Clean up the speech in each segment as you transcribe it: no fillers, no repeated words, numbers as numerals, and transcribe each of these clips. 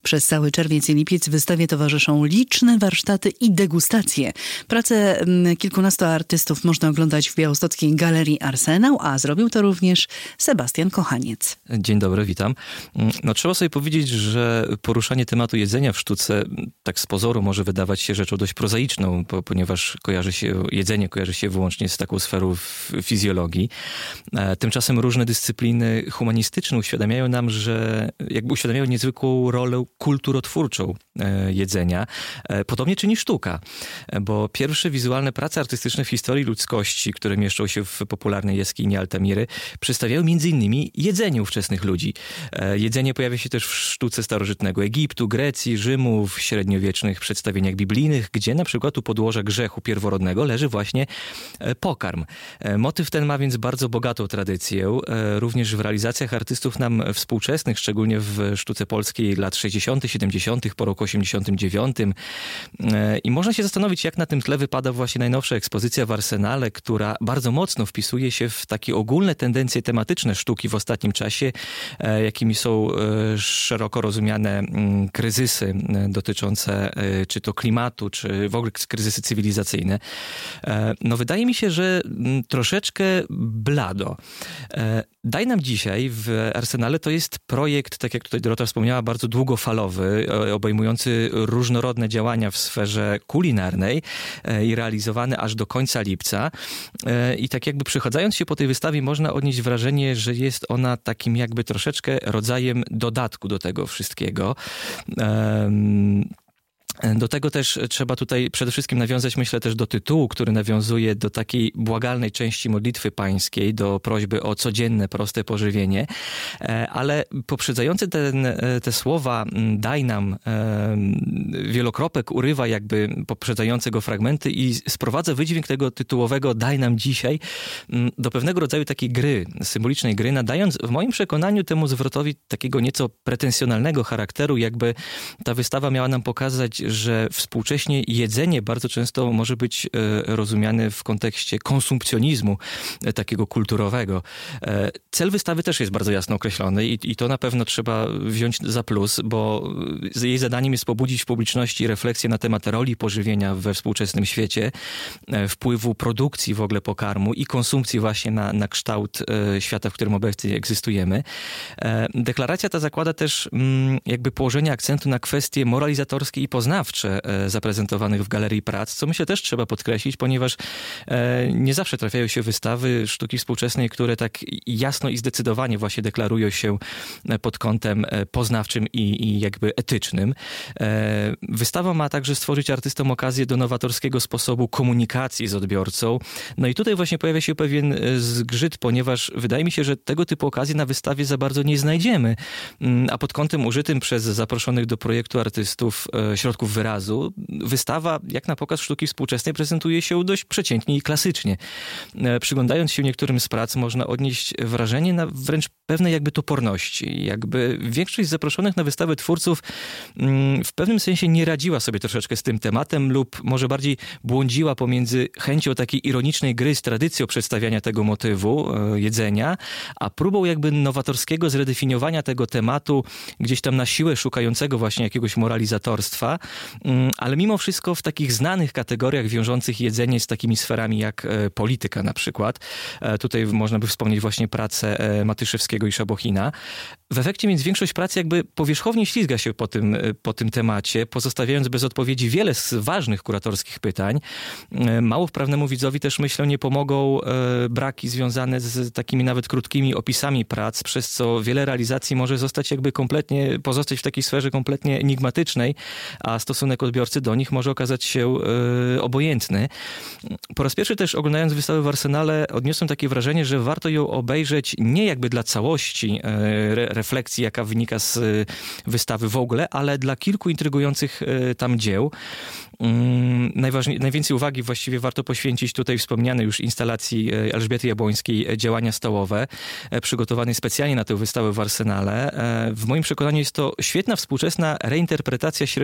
Przez cały czerwiec i lipiec wystawie towarzyszą liczne warsztaty i degustacje. Pracę kilkunastu artystów można oglądać w białostockiej Galerii Arsenał, a zrobił to również Sebastian Kochaniec. Dzień dobry, witam. Trzeba sobie powiedzieć, że poruszanie tematu jedzenia w sztuce tak z pozoru może wydawać się rzeczą dość prozaiczną, ponieważ jedzenie kojarzy się wyłącznie z taką sferą fizjologii. Tymczasem różne dyscypliny humanistyczne uświadamiają nam, że uświadamiają niezwykłą rolę kulturotwórczą jedzenia. Podobnie czyni sztuka, bo pierwsze wizualne prace artystyczne w historii ludzkości, które mieszczą się w popularnej jaskini Altamiry, przedstawiają m.in. jedzenie ówczesnych ludzi. Jedzenie pojawia się też w sztuce starożytnego Egiptu, Grecji, Rzymu, w średniowiecznych przedstawieniach biblijnych, gdzie na przykład u podłoża grzechu pierworodnego leży właśnie pokarm. Motyw ten ma więc bardzo bogatą tradycję, również w realizacjach artystów nam współczesnych, szczególnie w sztuce polskiej lat 60., 70., po roku 89. I można się zastanowić, jak na tym tle wypada właśnie najnowsza ekspozycja w Arsenale, która bardzo mocno wpisuje się w takie ogólne tendencje tematyczne sztuki w ostatnim czasie, jakimi są szeroko rozumiane kryzysy dotyczące czy to klimatu, czy w ogóle kryzysy cywilizacyjne. Wydaje mi się, że troszeczkę blado. Daj nam dzisiaj w Arsenale to jest projekt, tak jak tutaj Dorota wspomniała, bardzo długofalowy, obejmujący różnorodne działania w sferze kulinarnej i realizowany aż do końca lipca. I tak jakby przechodząc się po tej wystawie można odnieść wrażenie, że jest ona takim jakby troszeczkę rodzajem dodatku do tego wszystkiego. Do tego też trzeba tutaj przede wszystkim nawiązać, myślę, też do tytułu, który nawiązuje do takiej błagalnej części modlitwy pańskiej, do prośby o codzienne, proste pożywienie, ale poprzedzający te słowa daj nam, wielokropek urywa jakby poprzedzające go fragmenty i sprowadza wydźwięk tego tytułowego daj nam dzisiaj do pewnego rodzaju takiej gry, symbolicznej gry, nadając w moim przekonaniu temu zwrotowi takiego nieco pretensjonalnego charakteru, jakby ta wystawa miała nam pokazać, że współcześnie jedzenie bardzo często może być rozumiane w kontekście konsumpcjonizmu takiego kulturowego. Cel wystawy też jest bardzo jasno określony i to na pewno trzeba wziąć za plus, bo jej zadaniem jest pobudzić w publiczności refleksję na temat roli pożywienia we współczesnym świecie, wpływu produkcji w ogóle pokarmu i konsumpcji właśnie na kształt świata, w którym obecnie egzystujemy. Deklaracja ta zakłada też jakby położenie akcentu na kwestie moralizatorskie i poznawcze zaprezentowanych w Galerii Prac, co myślę też trzeba podkreślić, ponieważ nie zawsze trafiają się wystawy sztuki współczesnej, które tak jasno i zdecydowanie właśnie deklarują się pod kątem poznawczym i jakby etycznym. Wystawa ma także stworzyć artystom okazję do nowatorskiego sposobu komunikacji z odbiorcą. I tutaj właśnie pojawia się pewien zgrzyt, ponieważ wydaje mi się, że tego typu okazje na wystawie za bardzo nie znajdziemy, a pod kątem użytym przez zaproszonych do projektu artystów środków wyrazu, wystawa, jak na pokaz sztuki współczesnej, prezentuje się dość przeciętnie i klasycznie. Przyglądając się niektórym z prac, można odnieść wrażenie na wręcz pewnej jakby toporności. Jakby większość zaproszonych na wystawę twórców w pewnym sensie nie radziła sobie troszeczkę z tym tematem lub może bardziej błądziła pomiędzy chęcią takiej ironicznej gry z tradycją przedstawiania tego motywu jedzenia, a próbą jakby nowatorskiego zredefiniowania tego tematu gdzieś tam na siłę szukającego właśnie jakiegoś moralizatorstwa, ale mimo wszystko w takich znanych kategoriach wiążących jedzenie z takimi sferami jak polityka na przykład. Tutaj można by wspomnieć właśnie pracę Matyszewskiego i Szabochina. W efekcie więc większość prac jakby powierzchownie ślizga się po tym temacie, pozostawiając bez odpowiedzi wiele z ważnych kuratorskich pytań. Mało wprawnemu widzowi też, myślę, nie pomogą braki związane z takimi nawet krótkimi opisami prac, przez co wiele realizacji może pozostać w takiej sferze kompletnie enigmatycznej, a stosunek odbiorcy do nich może okazać się obojętny. Po raz pierwszy też oglądając wystawę w Arsenale odniosłem takie wrażenie, że warto ją obejrzeć nie jakby dla całości refleksji, jaka wynika z wystawy w ogóle, ale dla kilku intrygujących tam dzieł. Najwięcej uwagi właściwie warto poświęcić tutaj wspomnianej już instalacji Elżbiety Jabłońskiej Działania stołowe, przygotowanej specjalnie na tę wystawę w Arsenale. W moim przekonaniu jest to świetna współczesna reinterpretacja średniowiecznego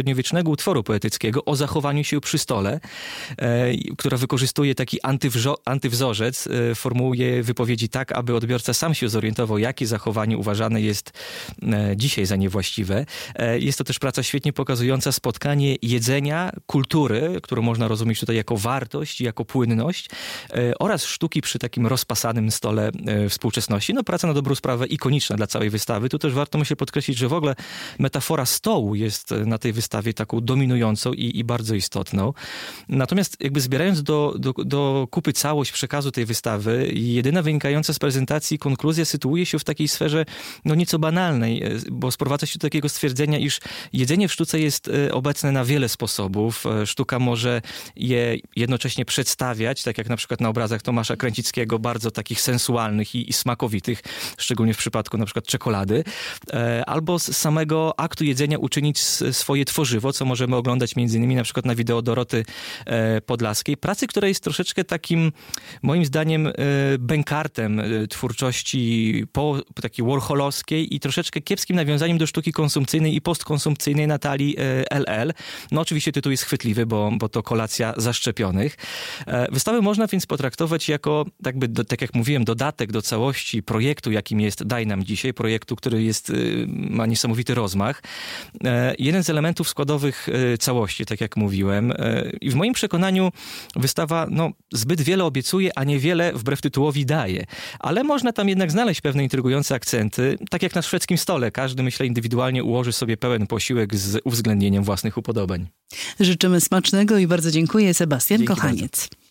pięknego utworu poetyckiego o zachowaniu się przy stole, która wykorzystuje taki antywzorzec, formułuje wypowiedzi tak, aby odbiorca sam się zorientował, jakie zachowanie uważane jest dzisiaj za niewłaściwe. Jest to też praca świetnie pokazująca spotkanie jedzenia, kultury, którą można rozumieć tutaj jako wartość, jako płynność, oraz sztuki przy takim rozpasanym stole współczesności. No, praca na dobrą sprawę ikoniczna dla całej wystawy. Tu też warto, myślę, podkreślić, że w ogóle metafora stołu jest na tej wystawie taką dominującą i bardzo istotną. Natomiast jakby zbierając do kupy całość przekazu tej wystawy, jedyna wynikająca z prezentacji konkluzja sytuuje się w takiej sferze no nieco banalnej, bo sprowadza się do takiego stwierdzenia, iż jedzenie w sztuce jest obecne na wiele sposobów. Sztuka może je jednocześnie przedstawiać, tak jak na przykład na obrazach Tomasza Kręcickiego, bardzo takich sensualnych i smakowitych, szczególnie w przypadku na przykład czekolady, albo z samego aktu jedzenia uczynić swoje tworzywo, co możemy oglądać między innymi na przykład na wideo Doroty Podlaskiej. Pracy, która jest troszeczkę takim, moim zdaniem, bękartem twórczości takiej warholowskiej i troszeczkę kiepskim nawiązaniem do sztuki konsumpcyjnej i postkonsumpcyjnej Natalii LL. No oczywiście tytuł jest chwytliwy, bo to kolacja zaszczepionych. Wystawę można więc potraktować jako, tak jak mówiłem, dodatek do całości projektu, jakim jest Daj nam dzisiaj, projektu, który ma niesamowity rozmach. Jeden z elementów składowych całości, tak jak mówiłem. I w moim przekonaniu wystawa zbyt wiele obiecuje, a niewiele wbrew tytułowi daje. Ale można tam jednak znaleźć pewne intrygujące akcenty, tak jak na szwedzkim stole. Każdy, myślę, indywidualnie ułoży sobie pełen posiłek z uwzględnieniem własnych upodobań. Życzymy smacznego i bardzo dziękuję. Sebastian Kochaniec. Bardzo.